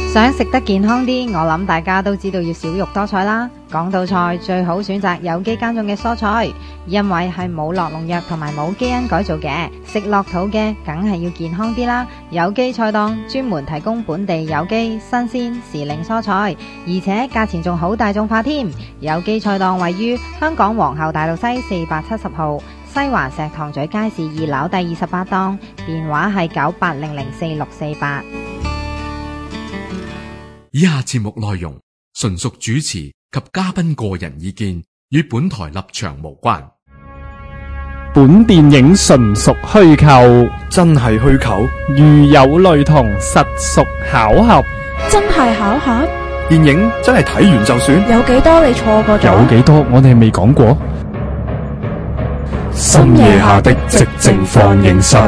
想食得健康啲，我諗大家都知道要少肉多菜啦。講到菜，最好選擇有機耕種嘅蔬菜，因為係冇落農藥同埋冇基因改造嘅，食落肚嘅梗係要健康啲啦。有機菜檔專門提供本地有機、新鮮、時令蔬菜，而且價錢仲好大眾化添。有機菜檔位於香港皇后大道西470號，西環石塘咀街市2樓第28檔，電話係98004648。 以下節目內容純屬主持及嘉賓個人意見，與本台立場無關。 本電影純屬虛構， 真係虛構？ 如有雷同，實屬巧合。 真係巧合？ 電影真係睇完就算？ 有幾多你錯過咗？ 有幾多我哋未講過？ 深夜下的寂靜放映室。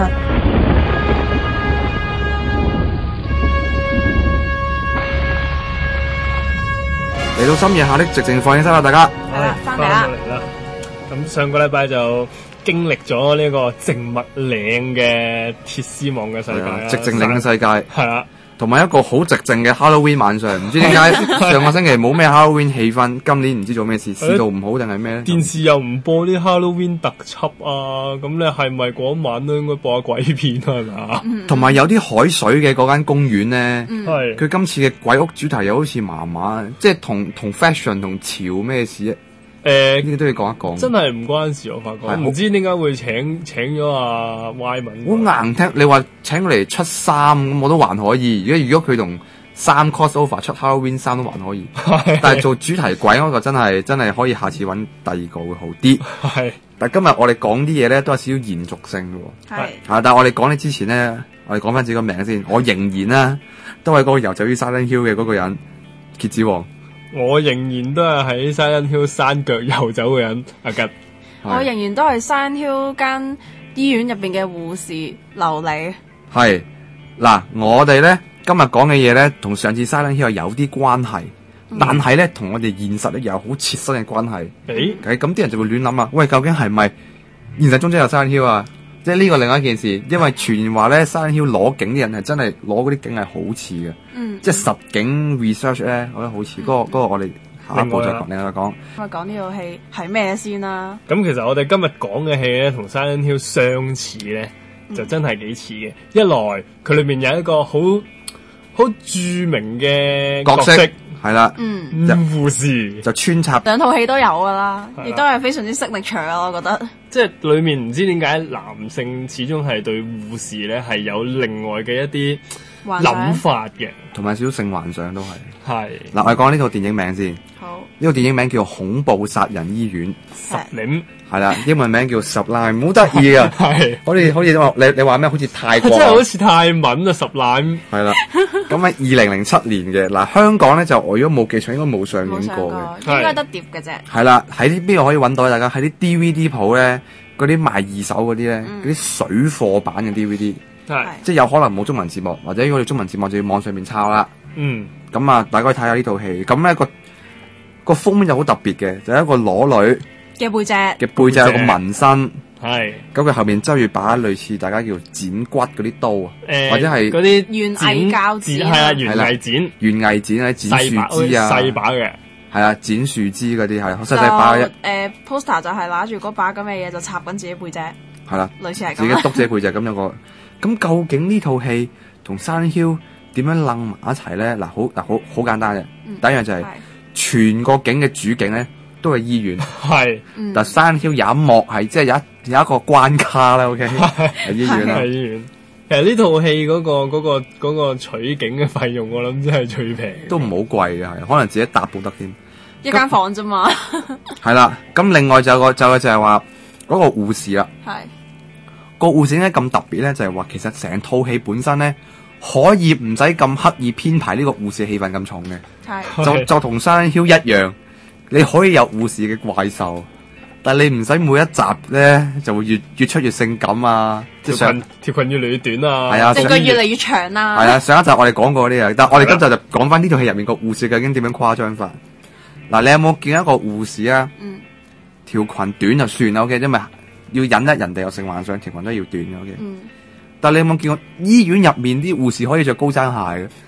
嚟到深夜下的寂靜放映室啦，大家係啦，翻嚟啦。 咁上個禮拜就經歷咗呢個靜物嶺嘅鐵絲網嘅世界啦， 寂靜嶺嘅世界係啦， 同埋一個好寂靜嘅 Halloween 晚上，唔知點解上個星期冇咩 Halloween 氣氛，今年唔知做咩事，市道唔好定係咩咧？ 電視又唔播啲 Halloween 特輯啊，咁你係咪嗰晚都應該播下鬼片啊？係咪啊？ 同埋有啲海水嘅嗰間公園咧， 係佢今次嘅鬼屋主題又好似麻麻，即係同 fashion 同潮咩事啊？呢啲都要講一講。 真係唔關事，我發覺。唔知點解會請咗阿 Y 文。 好硬聽，你話請佢嚟出衫咁我都還可以。如果佢同衫 crossover 出 Halloween 衫都還可以，但係做主題鬼嗰個真係可以下次揾第二個會好啲。 係。 但係今日我哋講啲嘢咧都係少少延續性嘅喎。係。但係我哋講呢之前咧，我哋講翻自己個名先。我仍然啦，都係嗰個遊走於 Silent Hill 嘅嗰個人，蠍子王。 我仍然都係喺 Silent Hill 山腳遊走嘅人，阿吉。 我仍然都係 Silent Hill 間醫院入邊嘅護士劉莉。係嗱，我哋咧今日講嘅嘢咧，同上次 Silent Hill 有啲關係，但係咧同我哋現實咧有好切身嘅關係。咁啲人就會亂諗啊，喂，究竟係咪現實中真有 Silent Hill 啊？即係呢個另外一件事，因為傳言話咧 Silent Hill 攞景啲人係真係攞嗰啲景係好似嘅，即係實景 research 咧，我覺得好似嗰個我哋下一步再講，另外講。 我講呢套戲係咩先啦？ 咁其實我哋今日講嘅戲咧，同 Silent Hill 相似咧，就真係幾似嘅。一來佢裏面有一個好著名嘅角色。 係啦， 護士就穿插兩套戲都有噶啦，亦都係非常之signature啊！我覺得， 即係裏面唔知點解男性始終係對護士咧係有另外嘅一啲諗法嘅， 同埋少少性幻想都係。 係嗱，我哋講呢套電影名先。 好， 呢個電影名叫《恐怖殺人醫院》 ，Sublime 係啦，英文名叫 Sublime， 好得意啊！係，好似你話咩？好似泰國， 真係好似泰文啊 ！Sublime 係啦，咁喺2007年嘅嗱，香港咧就我如果冇記錯，應該冇上映過嘅， 應該得碟嘅啫。 係啦，喺啲邊度可以揾到？大家喺啲 DVD 鋪咧，嗰啲賣二手嗰啲咧，嗰啲水貨版嘅 DVD，即係有可能冇中文字幕，或者如果你中文字幕就要網上面抄啦。咁啊，大家可以睇下呢套戲。咁咧個封面就好特別嘅，就係一個裸女嘅背脊有個紋身， 係咁佢後面周住把類似大家叫剪骨嗰啲刀啊，或者係嗰啲園藝鉸剪， 係啊，園藝剪啊，剪樹枝啊， 細把嘅， 係啊，剪樹枝嗰啲係細細把嘅。 poster 就係拿住嗰把咁嘅嘢就插緊自己背脊， 係啦， 類似係咁， 自己篤自己背脊咁有個。咁究竟呢套戲同 Silent Hill 點樣楞埋一齊咧？好簡單嘅，第一樣就係全個景嘅主景咧都係醫院， 係， 但 Silent Hill 有一幕係即係有一個關卡啦，OK， 係醫院啦， 係醫院。其實呢套戲嗰個取景嘅費用，我諗真係最平， 都唔好貴嘅，係可能自己搭都得添， 一間房啫嘛。係啦，咁另外就係話嗰個護士啦， 係個護士點解咁特別咧？就係話其實成套戲本身咧可以唔使咁刻意編排呢個護士氣氛咁重嘅，就同 Silent Hill 一樣，你可以有護士嘅怪獸。但係你唔使每一集咧就會越出越性感啊，即係條裙越嚟越短啊， 係啊， 隻腳越嚟越長啊， 係啊，上一集我哋講過嗰啲啊，但係我哋今集就講翻呢套戲入面個護士究竟點樣誇張法。嗱，你有冇見一個護士啊？條裙短就算啦，OK，因為要引得人哋有性幻想，條裙都要短嘅，OK。但係你有冇見過醫院入面啲護士可以着高踭鞋嘅？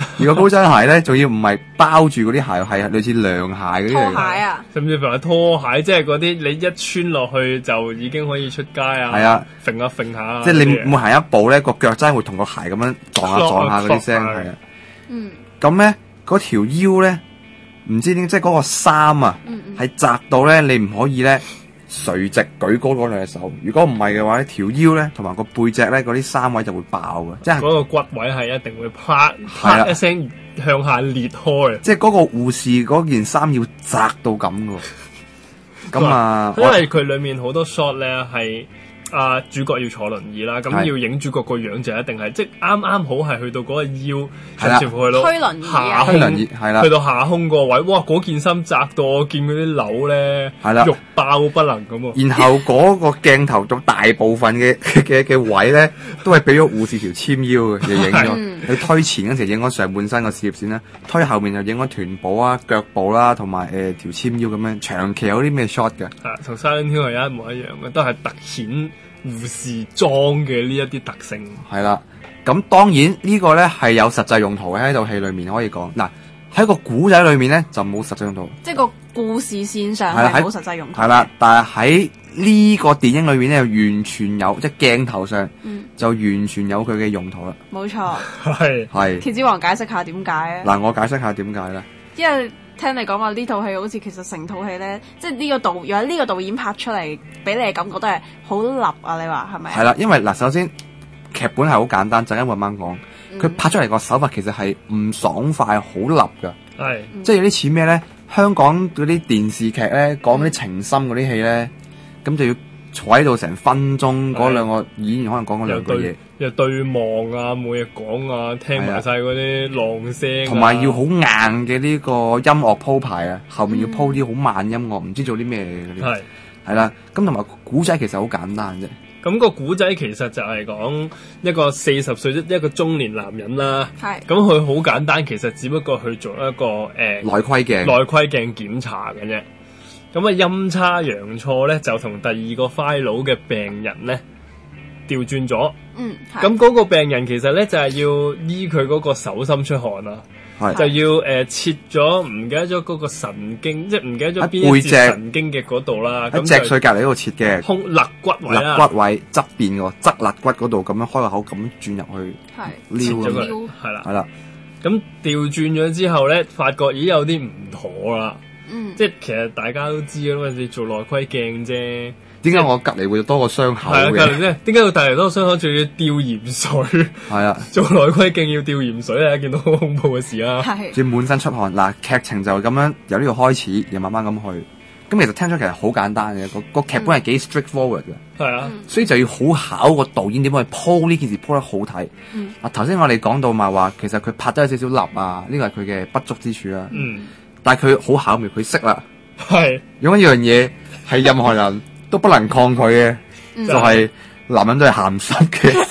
如果高踭鞋咧，仲要唔係包住嗰啲鞋，係類似涼鞋嗰啲拖嚟嘅。 鞋啊， 甚至乎係拖鞋，即係嗰啲你一穿落去就已經可以出街啊！ 係啊， 揈下揈下， 即係你每行一步咧，個腳真係會同個鞋咁樣撞下嗰啲聲，係啊。 嗯， 咁咧嗰條腰咧，唔知點，即係嗰個衫啊，係窄到咧，你唔可以咧垂直舉高嗰兩隻手。如果唔係嘅話咧，條腰咧同埋個背脊咧嗰啲衫位就會爆嘅，即係嗰個骨位係一定會啪係啊啪一聲向下裂開。 即係嗰個護士嗰件衫要窄到咁嘅喎。咁啊， 因為佢裡面好多 shot 咧係主角要坐輪椅啦，咁係要影主角個樣就一定係即係啱啱好係去到嗰個腰， 係啦甚至乎去到推輪椅啊下推輪椅係啦去到下胸個位，哇！嗰件衫窄到我見嗰啲紐咧， 係啦肉爆不能咁喎。 然後嗰個鏡頭到大部分嘅位咧，都係俾咗護士條纖腰嘅，就影咗。佢推前嗰時影咗上半身個事業線啦，推後面就影咗臀部啊、腳部啦，同埋條纖腰咁樣。長期有啲咩 shot 嘅？ 同 Silent Hill 係一模一樣嘅，都係突顯護士裝嘅呢一啲特性。 係啦，咁當然呢個咧係有實際用途嘅，喺套戲裏面可以講。嗱，喺個古仔裏面咧就冇實際用途。 即係個故事線上係啦係冇實際用途。 係啦，但係喺呢個電影裏面咧，完全有即係鏡頭上，就完全有佢嘅用途啦。 冇錯。 係係蠍子王解釋下點解啊？ 嗱，我解釋下點解咧。 因為聽你講話呢套戲好似其實成套戲咧，即係呢個導演拍出嚟，俾你嘅感覺都係好立啊！你話係咪？ 係啦，因為嗱，首先劇本係好簡單，陣間慢慢講。佢拍出嚟個手法其實係唔爽快，好立噶。 係， 即係有啲似咩咧？香港嗰啲電視劇咧，講嗰啲情深嗰啲戲咧，咁就要坐喺度成分鐘，嗰兩個演員可能講嗰兩句嘢， 又對望啊，冇嘢講啊，聽埋晒嗰啲浪聲， 同埋要好硬嘅呢個音樂鋪排啊，後面要鋪啲好慢音樂，唔知做啲咩嗰啲。係啦，咁同埋古仔其實好簡單啫。 咁個古仔其實就係講一個40歲一個中年男人啦。 係。 咁佢好簡單，其實只不過去做一個內窺鏡檢查嘅啫。咁啊陰差陽錯咧，就同第二個 file 嘅病人咧調轉咗。咁嗰個病人其實咧就係要醫佢嗰個手心出汗啊。就要切咗唔記得咗嗰個神經，即係唔記得咗邊一節神經嘅嗰度啦。 喺脊髓隔離嗰度切嘅， 胸肋骨位啦， 肋骨位側邊個側肋骨嗰度咁樣開個口咁轉入去， 撩咗佢，係啦。咁調轉咗之後咧，發覺咦有啲唔妥啦。即係其實大家都知㗎嘛，你做內窺鏡啫。 點解我隔離會多個傷口嘅？ 係啊，隔離啫。點解要隔離多個傷口，仲要吊鹽水？係啊， 做內窺鏡要吊鹽水係一件好恐怖嘅事啦。 係， 仲要滿身出汗。嗱，劇情就咁樣由呢度開始，又慢慢咁去。咁其實聽出其實好簡單嘅，個劇本係幾 straightforward 嘅。 係啊， 所以就要好考個導演點樣去鋪呢件事鋪得好睇。頭先我哋講到嘛話，其實佢拍得有少少立啊，呢個係佢嘅不足之處啊。但係佢好巧妙，佢識啦。 係用一樣嘢係任何人都不能抗拒嘅，就係男人都係鹹濕嘅，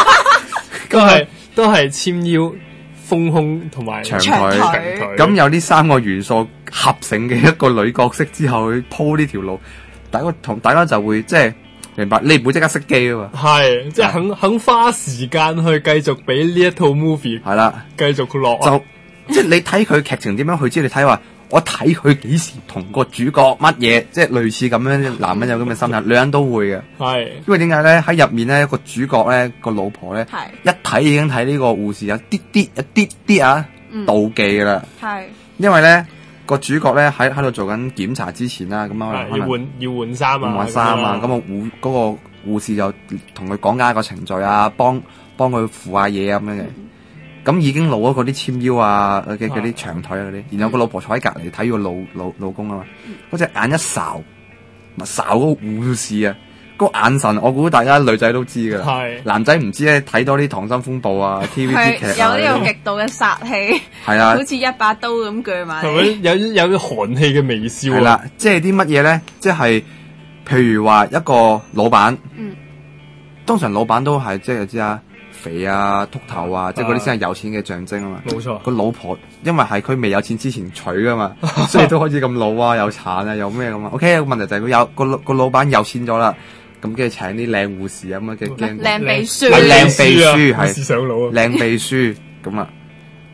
都係纖腰、豐胸同埋長腿。咁有呢三個元素合成嘅一個女角色之後，去鋪呢條路，大家就會即係明白，你唔會即刻熄機啊嘛。 係，即係肯花時間去繼續俾呢一套 movie 係啦， 繼續落就即係你睇佢劇情點樣去知，你睇話。我睇佢幾時同個主角乜嘢，即係類似咁樣，男人有咁嘅心態，女人都會嘅。 係， 因為點解咧？喺入面咧，個主角咧個老婆咧，一睇已經睇呢個護士有啲啲妒忌噶啦。係，因為咧個主角咧喺度做緊檢查之前啦，咁啊要換衫啊， 換衫啊，咁嗰個護士就同佢講解個程序啊，幫佢扶下嘢啊咁樣嘅。咁已經露咗嗰啲纖腰啊嘅嗰啲長腿啊嗰啲，然後個老婆坐喺隔離睇個老公啊嘛，嗰隻眼一睄，咪睄嗰個護士啊，嗰個眼神我估大家女仔都知噶啦，男仔唔知咧，睇多啲《溏心風暴》啊 TVB 劇有呢個極度嘅殺氣，係啊，好似一把刀咁鋸埋， 係咪有啲寒氣嘅微笑？ 係啦，即係啲乜嘢咧？即係譬如話一個老闆，通常老闆都係即係知啊。肥啊，禿頭啊，即係嗰啲先係有錢嘅象徵啊嘛。冇錯，個老婆因為係佢未有錢之前娶噶嘛，所以都開始咁老啊，有殘啊，有咩咁啊。OK，個問題就係佢有個老闆有錢咗啦，咁跟住請啲靚護士咁啊嘅驚靚秘書， 靚秘書係上腦啊， 靚秘書咁啊。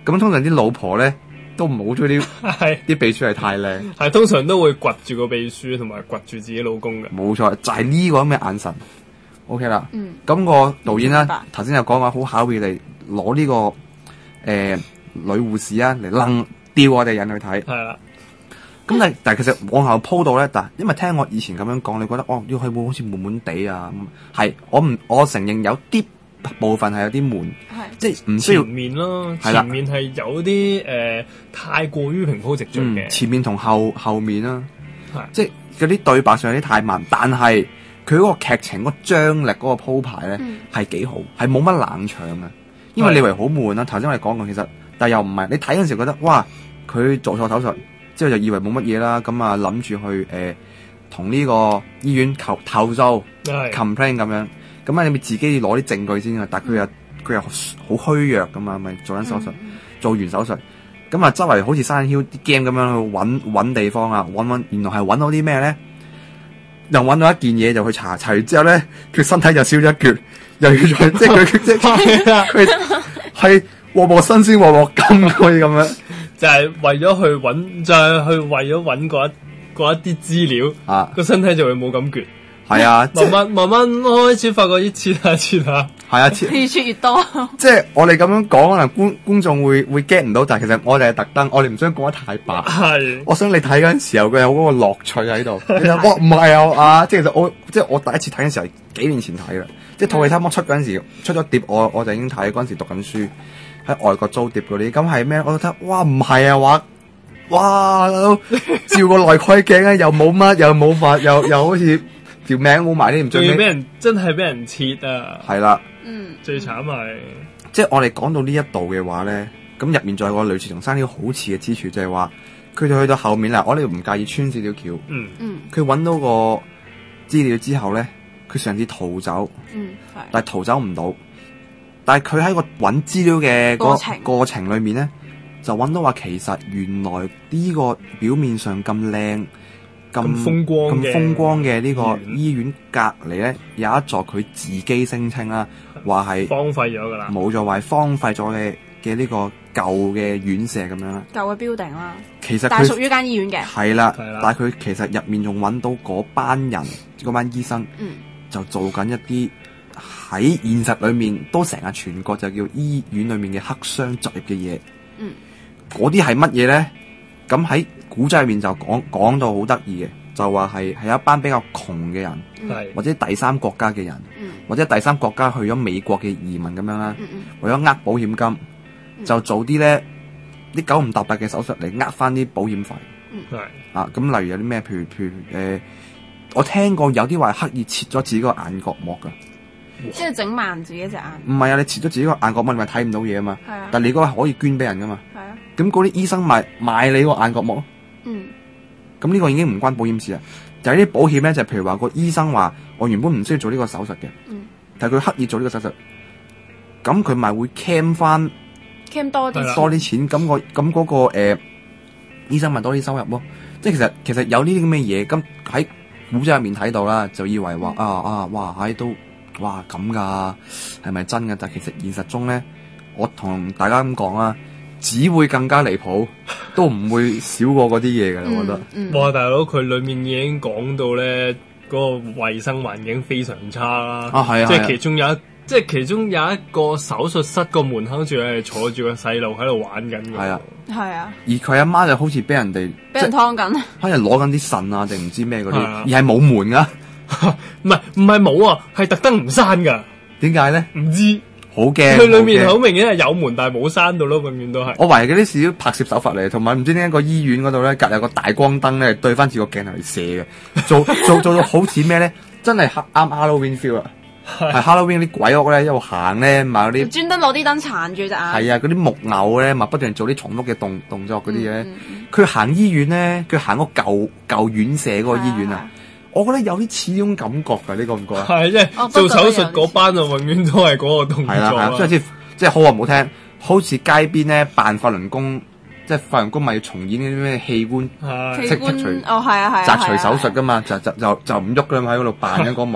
咁通常啲老婆咧都唔好中意啲秘書係太靚， 係通常都會掘住個秘書同埋掘住自己老公嘅。 冇錯，就係呢個咁嘅眼神。OK 啦，咁個導演咧頭先就講話好巧妙地攞呢個女護士啊嚟吊我哋人去睇。 係啦。 咁但係其實往後鋪到咧，但因為聽我以前咁樣講，你覺得要去會好似悶悶地啊？係我承認有啲部分係有啲悶，即係唔需要前面咯，前面係有啲太過於平鋪直敘嘅， 前面同後面啦，即係嗰啲對白上有啲太慢，但係佢嗰個劇情嗰個張力嗰個鋪排咧係幾好，係冇乜冷場嘅，因為你以為好悶啦。頭先我哋講過，其實但又唔係，你睇嗰陣時覺得哇，佢做錯手術之後就以為冇乜嘢啦，咁啊諗住去同呢個醫院投訴 complain 咁樣，咁啊你咪自己攞啲證據先啊，但佢又好虛弱咁啊，咪做緊手術，做完手術，咁啊周圍好似Silent Hill啲 game 咁樣去揾地方啊，揾原來係揾到啲咩咧？又揾到一件嘢就去查完之後咧，佢身體就少咗一橛，又要再即係佢係鑊鑊新鮮鑊鑊金可以咁樣， 就係為咗去揾，就係去為咗揾嗰一啲資料啊，個身體就會冇咁橛。 係啊， 慢慢開始發覺啲切下， 係啊， 越切越多。 即係我哋咁樣講，可能觀眾會 get 唔到，但係其實我哋係特登，我哋唔想講得太白。 係，我想你睇嗰陣時候，佢有嗰個樂趣喺度。哇，唔係啊，即係其實我第一次睇嘅時候係幾年前睇啦，即係套戲差唔多出嗰陣時，出咗碟，我就已經睇，嗰陣時讀緊書喺外國租碟嗰啲，咁係咩？我覺得哇，唔係啊，哇，照個內窺鏡咧，又冇乜，又冇法，又好似。條命冇埋啲唔最尾， 俾人真係俾人切啊！ 係啦， 最慘係， 即係我哋講到呢一度嘅話咧，咁入面仲有個類似同生呢個好似嘅之處，就係話佢哋去到後面啦，我哋唔介意穿少條橋，佢揾到個資料之後咧，佢嘗試逃走，但係逃走唔到，但係佢喺個揾資料嘅過程裏面咧，就揾到話其實原來呢個表面上咁靚。咁風光嘅呢個醫院隔離咧，有一座佢自己聲稱啦，話係荒廢咗噶啦， 冇錯，話係荒廢咗嘅呢個舊嘅院舍咁樣啦， 舊嘅 building 啦。 其實但係屬於間醫院嘅， 係啦，但係佢其實入面仲揾到嗰班人，嗰班醫生，就做緊一啲喺現實裏面都成日傳過就叫醫院裏面嘅黑箱作業嘅嘢。嗰啲係乜嘢咧？咁喺古仔入面就講到好得意嘅，就話係一班比較窮嘅人，或者第三國家嘅人，或者第三國家去咗美國嘅移民咁樣啦，為咗呃保險金，就做啲咧啲九唔搭八嘅手術嚟呃翻啲保險費。啊，咁例如有啲咩？譬如我聽過有啲話刻意切咗自己個眼角膜噶， 即係整盲自己隻眼。 唔係啊，你切咗自己個眼角膜，你咪睇唔到嘢啊嘛。 係啊， 但係你嗰個可以捐俾人噶嘛。 係啊。 咁嗰啲醫生賣你個眼角膜咯。咁呢個已經唔關保險事啊，就係啲保險咧，就譬如話個醫生話我原本唔需要做呢個手術嘅，但係佢刻意做呢個手術，咁佢咪會 claim 多啲錢，咁嗰個醫生咪多啲收入咯。即係其實有呢啲咁嘅嘢，咁喺古仔入面睇到啦，就以為話哇咁噶，係咪真噶？但係其實現實中咧，我同大家咁講啦。只會更加離譜，都唔會少過嗰啲嘢嘅，我覺得。 哇，大佬，佢裏面已經講到咧，嗰個衛生環境非常差啦。 係啊， 即係其中有一個手術室個門口仲係坐住個細路喺度玩緊嘅。 係啊， 係啊。 而佢阿媽就好似俾人哋劏緊， 可能攞緊啲腎啊，定唔知咩嗰啲，而係冇門噶。 唔係冇啊，係特登唔閂噶。 點解咧？ 唔知。 好驚， 佢裏面好明顯係有門，但係冇閂到咯，永遠都係。 我懷疑嗰啲係啲拍攝手法嚟，同埋唔知點解個醫院嗰度咧，隔有個大光燈咧，對翻住個鏡頭嚟射嘅，做到好似咩咧？真係啱 Halloween feel 啊！係 Halloween 啲鬼屋咧，一路行咧，咪嗰啲專登攞啲燈撐住隻眼。 係啊，嗰啲木偶咧，咪不斷做啲重複嘅動作嗰啲嘢。佢行醫院咧，佢行嗰舊院舍嗰個醫院啊。我覺得有啲似呢種感覺㗎，你覺唔覺啊？ 係即係做手術嗰班啊，永遠都係嗰個動作。係啦， 即係好話唔好聽，好似街邊咧扮法輪功，即係法輪功咪要重演啲咩器官摘除手術㗎嘛，就唔喐㗎嘛，喺嗰度扮緊嗰幕，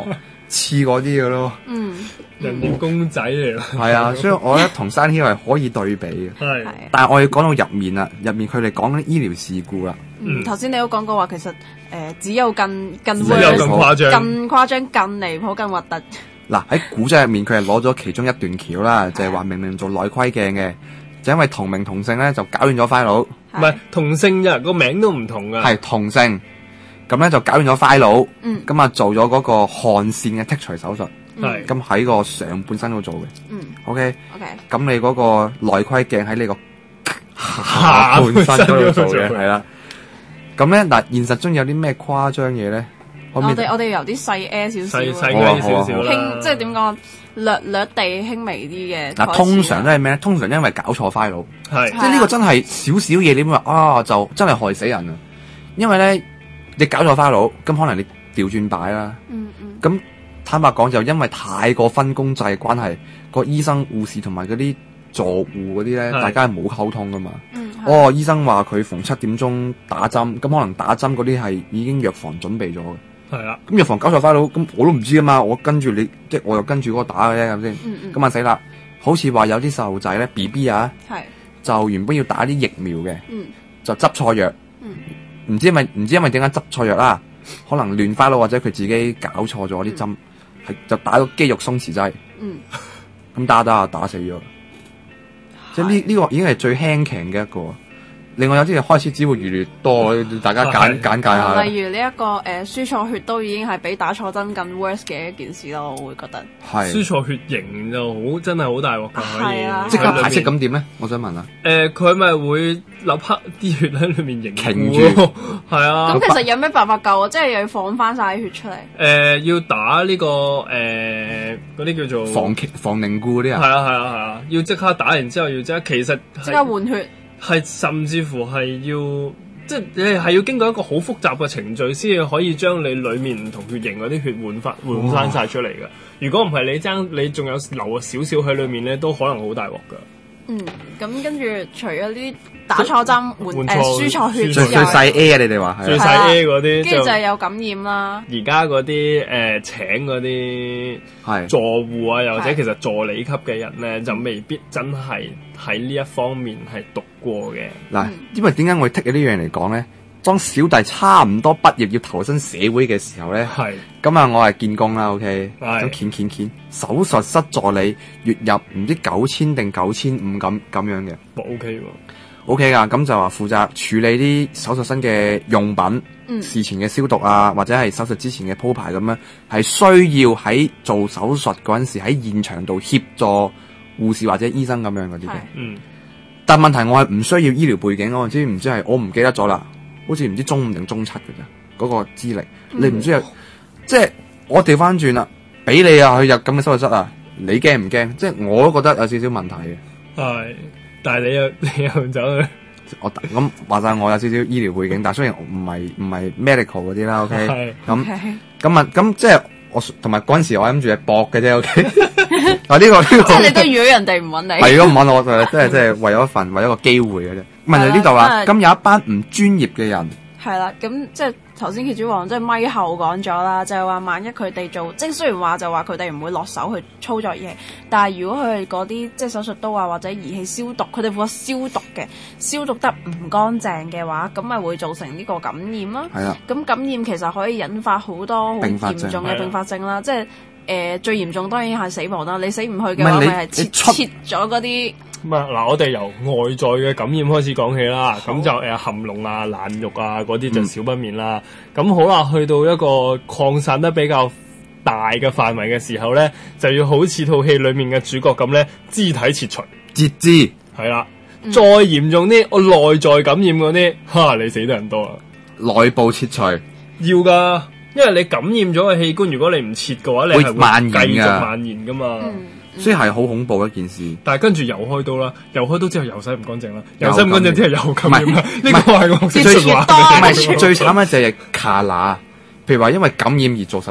似嗰啲嘅咯。 人形公仔嚟咯。 係啊，所以我覺得同 Silent Hill 係可以對比嘅。 係， 但係我要講到入面啦，入面佢哋講緊醫療事故啦。 頭先你都講過話，其實只有更誇張、 更誇張、更離譜、更核突。 嗱喺古仔入面，佢係攞咗其中一段橋啦，就係話明明做內窺鏡嘅，就因為同名同姓咧就搞亂咗 file。 唔係同姓啫，個名都唔同噶。 係同姓，咁咧就搞亂咗 file。咁啊做咗嗰個汗腺嘅剔除手術。 係。 咁喺個上半身度做嘅。OK。 OK。 咁你嗰個內窺鏡喺你個下半身嗰度做嘅，係啦。咁咧嗱，現實中有啲咩誇張嘢咧？ 我哋由啲細 A 少少， 細少少啦， 輕即係點講，略地輕微啲嘅。 嗱，通常都係咩咧？通常因為搞錯 file， 係即係呢個真係少少嘢，你會話啊，就真係害死人啊！因為咧，你搞錯 file，咁可能你調轉擺啦。咁坦白講，就因為太過分工制嘅關係，個醫生、護士同埋嗰啲助護嗰啲咧，大家係冇溝通噶嘛。醫生話佢逢7點鐘打針，咁可能打針嗰啲係已經藥房準備咗嘅。 係啦， 咁藥房搞錯 file，咁我都唔知噶嘛，我跟住你，即係我又跟住嗰個打嘅啫，咁先。咁啊死啦！好似話有啲細路仔咧 ，BB 啊，就原本要打啲疫苗嘅，就執錯藥，唔知因為點解執錯藥啦？可能亂 file 或者佢自己搞錯咗啲針，係就打到肌肉鬆弛劑，咁打死咗。即係呢個已經係最輕強嘅一個。另外有啲嘢開始只會越嚟越多，大家簡介下。 例如呢一個輸錯血都已經係比打錯針更 worse 嘅一件事咯，我會覺得。 係輸錯血型就真係好大鑊㗎，可以即刻排斥咁點咧？我想問下。 佢咪會立刻啲血喺裏面凝住， 係啊。 咁其實有咩辦法救啊？即係又要放翻晒啲血出嚟。 要打呢個嗰啲叫做防凝固嗰啲啊。 係啊，要即刻打完之後要即刻換血。 係甚至乎係要，即係你係要經過一個好複雜嘅程序，先至可以將你裡面唔同血型嗰啲血換翻晒出嚟㗎。如果唔係你仲有留少少喺裡面咧，都可能好大鑊㗎。 咁跟住除咗啲打錯針、輸錯血， 最細 A 啊！你哋話係最細 A 嗰啲， 跟住就係有感染啦。 而家嗰啲請嗰啲助護啊，又或者其實助理級嘅人咧，就未必真係喺呢一方面係讀過嘅。 嗱，因為點解我會剔呢樣嚟講咧？當小弟差唔多畢業要投身社會嘅時候咧，咁啊我係見工啦 ，OK，咁鉗手術室助理月入唔知9000定9500咁樣嘅 ，OK 喎 ，OK 噶，咁就話負責處理啲手術室嘅用品，事前嘅消毒啊，或者係手術之前嘅鋪排咁樣，係需要喺做手術嗰陣時喺現場度協助護士或者醫生咁樣嗰啲嘅，但問題我係唔需要醫療背景，我唔知係我唔記得咗啦。好似唔知中5定中7嘅啫，嗰個資歷你唔知即係我調翻轉啦，俾你啊去入咁嘅手術室啊，你驚唔驚？即係我都覺得有少少問題嘅。係， 但係你又走去， 我咁話晒我有少少醫療背景，但係雖然唔係 medical 嗰啲啦 ，OK， 咁即係我同埋嗰陣時我諗住係搏嘅啫 ，OK。啊呢個即係你都預咗人哋唔揾你， 係如果唔揾我就即係為咗一個機會嘅啫。問題呢度啦，咁有一班唔專業嘅人。 係啦，咁即係頭先蠍子王即係咪後講咗啦，就係話萬一佢哋做，即係雖然話就話佢哋唔會落手去操作嘢，但係如果佢哋嗰啲即係手術刀啊或者儀器消毒，佢哋負責消毒嘅，消毒得唔乾淨嘅話，咁咪會造成呢個感染啦。係啦，咁感染其實可以引發好多好嚴重嘅併發症啦，即係最嚴重當然係死亡啦。你死唔去嘅話，咪係切咗嗰啲。 嗱，我哋由外在嘅感染開始講起啦，咁就含膿啊、爛肉啊嗰啲就少不免啦。咁好啦，去到一個擴散得比較大嘅範圍嘅時候咧，就要好似套戲裡面嘅主角咁咧，肢體切除、 截肢， 係啦。再嚴重啲，我內在感染嗰啲，你死得人多啊！ 內部切除要噶，因為你感染咗嘅器官，如果你唔切嘅話，你係會繼續蔓延噶嘛。 所以係好恐怖一件事， 但係跟住又開刀啦，又開刀之後又洗唔乾淨啦，又洗唔乾淨之後又感染啦，呢個係我最慘咧就係卡拿，譬如話因為感染而做手術，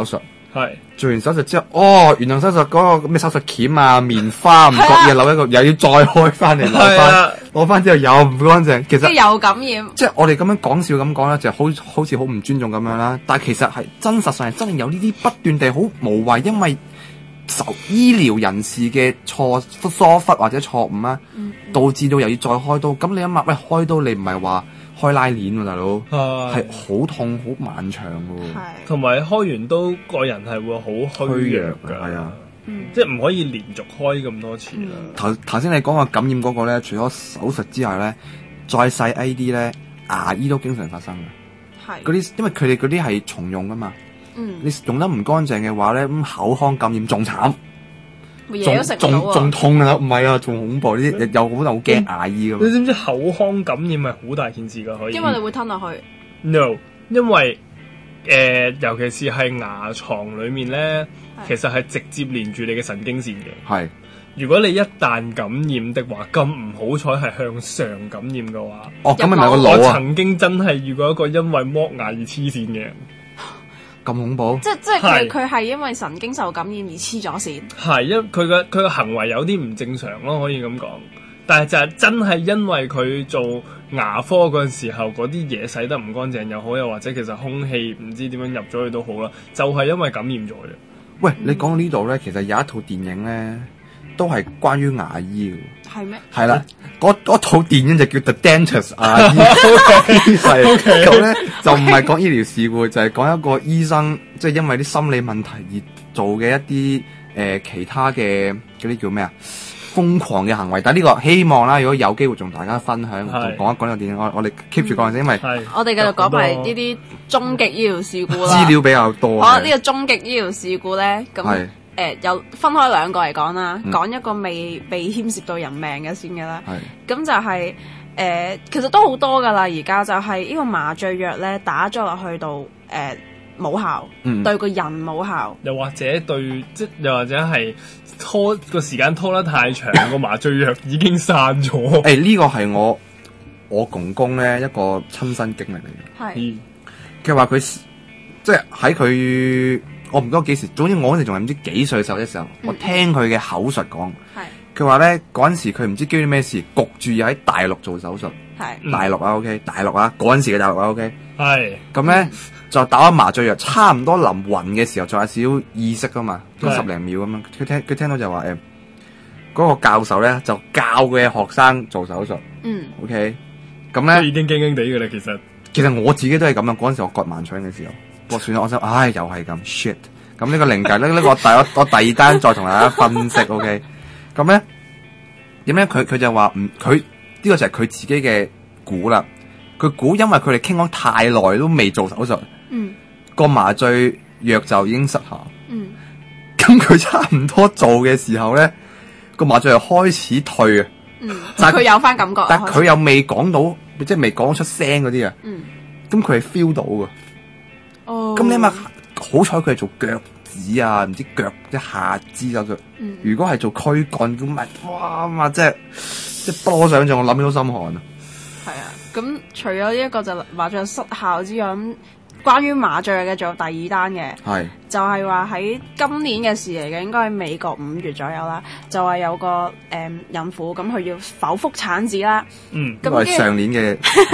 係做完手術之後，原來手術嗰個咩手術鉗啊、棉花唔覺意漏一個，又要再開翻嚟攞翻之後又唔乾淨，其實又感染。 即係我哋咁樣講笑咁講啦，就好似好唔尊重咁樣啦。但係其實係真實上係真係有呢啲不斷地好無謂，因為受醫療人士嘅疏忽或者錯誤啊，導致到又要再開刀。咁你諗下，喂，開刀你唔係話開拉鏈喎，大佬係好痛好漫長嘅喎， 同埋開完刀個人係會好虛弱㗎，係啊，即係唔可以連續開咁多次啦。 頭先你講個感染嗰個咧，除咗手術之外咧，再細 A 啲咧，牙醫都經常發生嘅，係嗰啲，因為佢哋嗰啲係重用㗎嘛，你用得唔乾淨嘅話咧，咁口腔感染仲慘。仲痛啊！唔係啊，仲恐怖呢啲，又好驚牙醫㗎嘛。 你知唔知口腔感染係好大件事㗎？可以， 因為你會吞落去。 No， 因為尤其是係牙床裡面咧，其實係直接連住你嘅神經線嘅。係，如果你一旦感染的話，咁唔好彩係向上感染嘅話， 咁咪個腦啊！ 我曾經真係遇過一個因為剝牙而黐線嘅人。 咁恐怖！ 即係佢係因為神經受感染而黐咗線。係， 因為佢嘅行為有啲唔正常咯，可以咁講。但係就係真係因為佢做牙科嗰陣時候，嗰啲嘢洗得唔乾淨又好，又或者其實空氣唔知點樣入咗去都好啦，就係因為感染咗嘅。 喂，你講到呢度咧，其實有一套電影咧，都係關於牙醫嘅。 係咩？ 係啦，嗰套電影就叫 The Dentist 牙醫。係咁咧，就唔係講醫療事故，就係講一個醫生，即係因為啲心理問題而做嘅一啲其他嘅嗰啲叫咩啊？瘋狂嘅行為。但係呢個希望啦，如果有機會同大家分享，講一講呢個電影，我哋 keep 住講先，因為我哋繼續講埋呢啲終極醫療事故啦。 資料比較多。 好，呢個終極醫療事故咧，咁。有分開兩個嚟講啦，講一個未被牽涉到人命嘅先嘅啦。咁就係其實都好多噶啦，而家就係呢個麻醉藥咧打咗落去到冇效，對個人冇效， 又或者又或者係拖個時間拖得太長，個麻醉藥已經散咗。 呢個係我公公咧一個親身經歷嚟嘅。係，佢話佢即係喺佢。我唔知幾時，總之我嗰時仲係唔知幾歲時候嘅時候，我聽佢嘅口述講，佢話咧嗰陣時佢唔知經歷咩事，焗住要喺大陸做手術，大陸啊 OK， 大陸啊嗰陣時嘅大陸啊 OK， 係咁咧就打咗麻醉藥，差唔多臨暈嘅時候，仲有少少意識噶嘛，都10零秒咁樣，佢聽到就話嗰個教授咧就教佢嘅學生做手術，OK， 咁咧已經驚驚地嘅啦， 其實我自己都係咁樣，嗰陣時我割盲腸嘅時候。我算啦，我想，又係咁 shit。咁呢個靈界呢個我第二單再同大家分析 ，OK。咁咧點咧？佢就話佢呢個就係佢自己嘅估啦。佢估因為佢哋傾講太耐都未做手術，個麻醉藥就已經失效。咁佢差唔多做嘅時候咧，個麻醉藥開始退啊。 但係佢有翻感覺， 但係佢又未講到，即係未講出聲嗰啲啊。咁佢係 feel 到噶。咁你咪好彩佢係做腳趾啊，唔知腳一下肢手術。如果係做軀幹咁咪，哇即係不可想象，我諗起都心寒啊。 係啊，咁除咗呢一個就麻醉失效之外，咁關於麻醉嘅仲有第二單嘅，就係話喺今年嘅事嚟嘅，應該係美國5月左右啦，就話有個孕婦咁佢要剖腹產子啦。 咁係上年嘅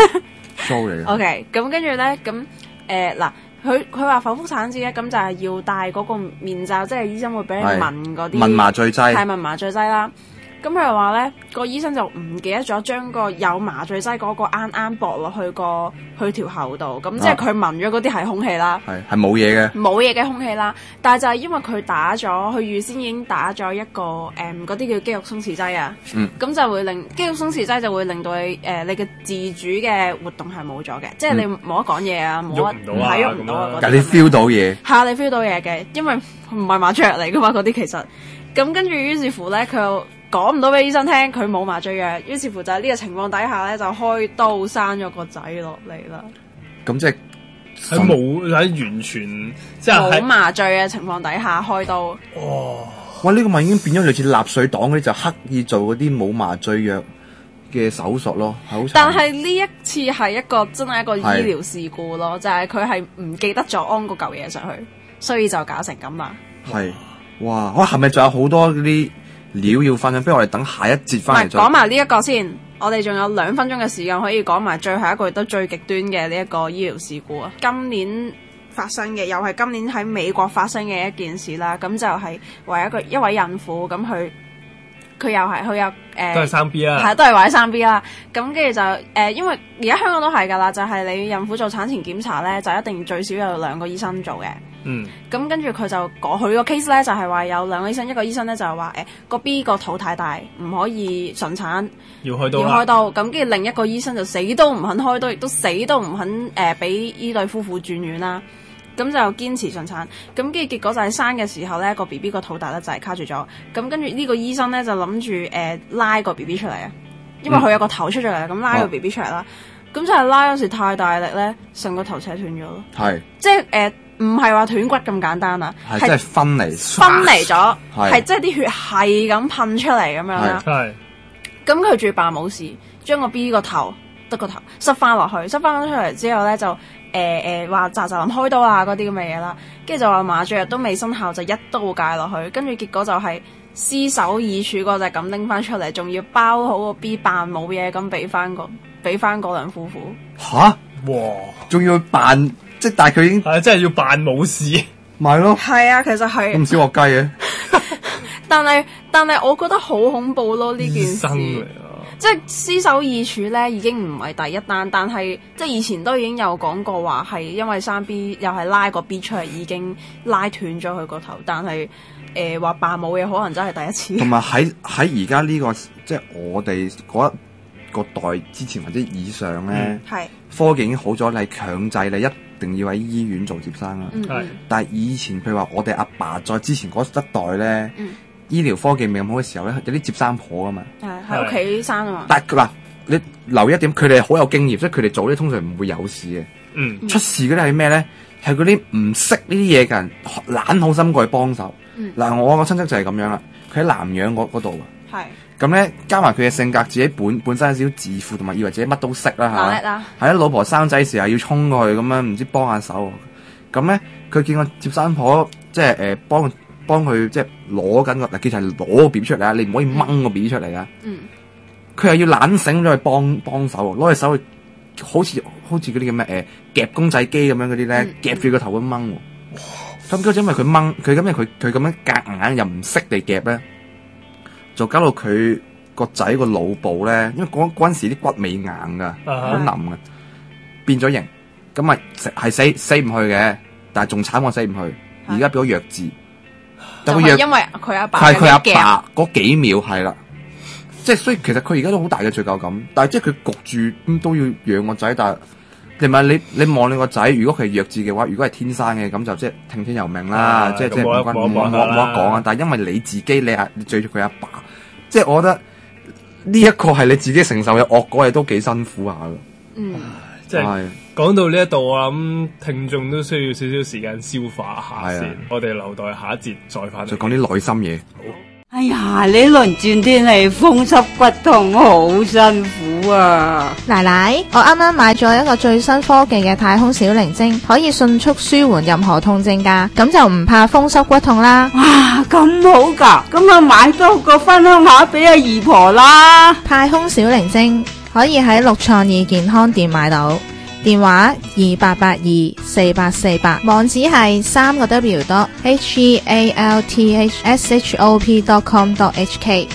show 嚟嘅。 OK， 咁跟住咧，咁嗱。佢話剖腹產子咧，咁就係要戴嗰個面罩，即係醫生會俾你聞嗰啲聞麻醉劑， 係聞麻醉劑啦。咁佢又話咧，個醫生就唔記得咗將個有麻醉劑嗰個啱啱駁落去佢條喉度，咁即係佢聞咗嗰啲係空氣啦，係冇嘢嘅， 冇嘢嘅空氣啦。但係就係因為佢打咗，佢預先已經打咗一個嗰啲叫肌肉鬆弛劑啊，咁就會令肌肉鬆弛劑就會令到你你嘅自主嘅活動係冇咗嘅，即係你冇得講嘢啊，冇得喐唔到啊， 但係你 feel 到嘢， 係你 feel 到嘢嘅，因為唔係麻醉藥嚟噶嘛嗰啲其實，咁跟住於是乎咧佢又講唔到俾醫生聽，佢冇麻醉藥，於是乎就喺呢個情況底下咧，就開刀生咗個仔落嚟啦。 咁即係喺冇喺完全即係冇麻醉嘅情況底下開刀。 哇！呢個咪已經變咗類似納粹黨嗰啲，就刻意做嗰啲冇麻醉藥嘅手術咯，係好慘。 但係呢一次係一個真係一個醫療事故咯，就係佢係唔記得咗安嗰嚿嘢上去。 所以就搞成咁啦。 係，哇！我係咪仲有好多啲料要分享？不如我哋等下一節翻嚟再講埋呢一個先。我哋仲有2分鐘嘅時間可以講埋最後一個亦都最極端嘅呢一個醫療事故啊！今年發生嘅又係今年喺美國發生嘅一件事啦。咁就係為一位孕婦，咁佢又係佢有都係3B 啦， 係都係懷 3B 啦。咁跟住就因為而家香港都係㗎啦，就係你孕婦做產前檢查咧，就一定最少有2個醫生做嘅。咁跟住佢就佢個 case 咧，就係話有2個醫生，一個醫生咧就係話個 B 個肚太大，唔可以順產，要開刀。咁跟住另一個醫生就死都唔肯開刀，亦都死都唔肯俾依對夫婦轉院啦。咁就堅持順產。咁跟住結果就係生嘅時候咧，個 B B 個肚大咧就係卡住咗。咁跟住呢個醫生咧就諗住拉個 B B 出嚟啊，因為佢有個頭出咗嚟，咁拉個 B B 出嚟啦。咁就係拉嗰時太大力咧，成個頭扯斷咗咯。係，即係唔係話斷骨咁簡單啊，係即係分離咗， 係即係啲血係咁噴出嚟咁樣啦。係，咁佢仲要扮冇事，將個 B 個頭得個頭塞翻落去，塞翻出嚟之後咧就話咋臨開刀啊嗰啲咁嘅嘢啦，跟住就話麻醉藥都未生效就一刀戒落去，跟住結果就係屍首異處嗰隻咁拎翻出嚟，仲要包好個 B 扮冇嘢咁俾翻嗰兩夫婦。 吓，哇！仲要扮。即係，但係佢已經係真係要扮冇事， 咪咯。 係啊，其實係咁小學雞嘅。 但係，我覺得好恐怖咯呢件事。即係屍首異處咧，已經唔係第一單，但係即係以前都已經有講過話係因為3B 又係拉個 B 出嚟，已經拉斷咗佢個頭，但係話扮冇嘢，可能真係第一次。 同埋喺而家呢個即係我哋嗰一個代之前或者以上咧，科技已經好咗，你強制你一定要喺醫院做接生啦。但係以前譬如話我哋阿爸再之前嗰一代咧，醫療科技未咁好嘅時候咧，有啲接生婆噶嘛， 喺屋企生啊嘛。 但係嗱，你留意一點，佢哋好有經驗，即係佢哋做呢通常唔會有事嘅。出事嗰啲係咩咧？係嗰啲唔識呢啲嘢嘅人，懶好心過去幫手。嗱，我個親戚就係咁樣啦，佢喺南洋嗰度啊。咁咧，加埋佢嘅性格，自己本身有少少自負，同埋以為自己乜都識啦嚇。係啊，老婆生仔時候要衝過去咁樣，唔知幫下手。咁咧，佢見個接生婆即係幫佢即係攞緊個嗱，其實係攞個 B 出嚟啊！你唔可以掹個 B 出嚟啊！佢又要懶醒咗去幫手，攞隻手去好似嗰啲叫咩夾公仔機咁樣嗰啲咧，夾住個頭咁掹。咁嗰陣因為佢掹佢咁樣佢咁樣夾硬又唔識地夾咧。就搞到佢個仔個腦部咧，因為嗰陣時啲骨未硬噶，好腍噶，變咗形，咁啊係死唔去嘅，但係仲慘過死唔去，而家變咗弱智。 就係因為佢阿爸係佢阿爸嗰幾秒係啦，即係所以其實佢而家都好大嘅罪疚感，但係即係佢焗住咁都要養個仔，但係係咪你望你個仔，如果佢係弱智嘅話，如果係天生嘅咁就即係聽天由命啦，即係冇得講啊！但係因為你自己你追住佢阿爸。即係我覺得呢一個係你自己承受嘅惡果，係都幾辛苦下咯。 即係講到呢一度，我諗聽眾都需要少少時間消化下先。我哋留待下一節再翻嚟， 再講啲內心嘢。 哎呀，呢輪轉天氣風濕骨痛，好辛苦啊！ 奶奶，我啱啱買咗一個最新科技嘅太空小靈精，可以迅速舒緩任何痛症噶，咁就唔怕風濕骨痛啦。 哇，咁好噶，咁啊買多個分享下俾阿姨婆啦。 太空小靈精可以喺6創意健康店買到。電話28824848，網址係3個W.healthshop.com.hk。